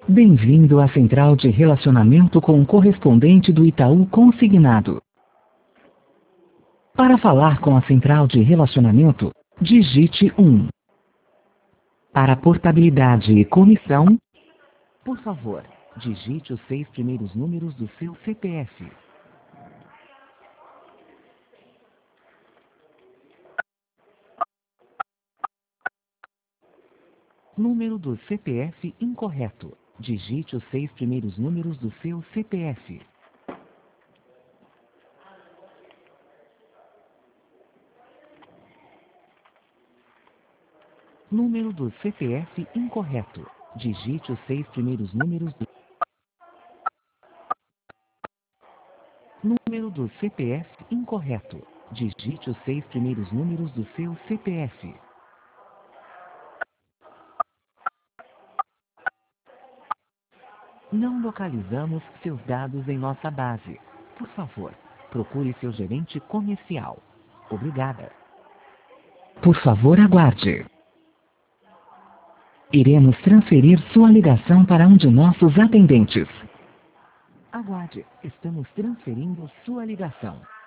Bem-vindo à central de relacionamento com o correspondente do Itaú Consignado. Para falar com a central de relacionamento, digite 1. Para portabilidade e comissão, por favor, digite os 6 primeiros números do seu CPF. Número do CPF incorreto. Digite os 6 primeiros números do seu CPF. Número do CPF incorreto. Digite os 6 primeiros números do... Número do CPF incorreto. Digite os 6 primeiros números do seu CPF. Não localizamos seus dados em nossa base. Por favor, procure seu gerente comercial. Obrigada. Por favor, aguarde. Iremos transferir sua ligação para um de nossos atendentes. Aguarde, estamos transferindo sua ligação.